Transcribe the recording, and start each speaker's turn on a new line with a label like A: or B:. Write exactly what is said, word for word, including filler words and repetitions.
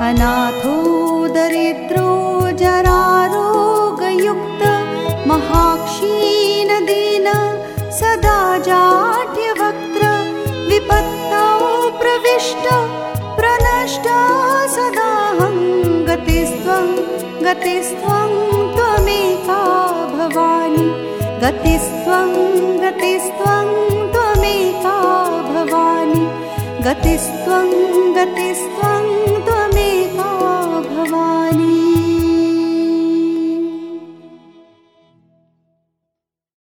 A: अनाथो दरिद्रो जरारोगयुक्त महाक्षीणदीन सदा जाड्यवक्त्र विपत्तौ प्रविष्ट प्रनष्ट सदाहं गतिस्त्वं गतिस्त्वं त्वमेका भवानि गतिस्त्वं गतिस्त्वं त्वमेका भवानि गतिस्त्वं गतिस्त्वं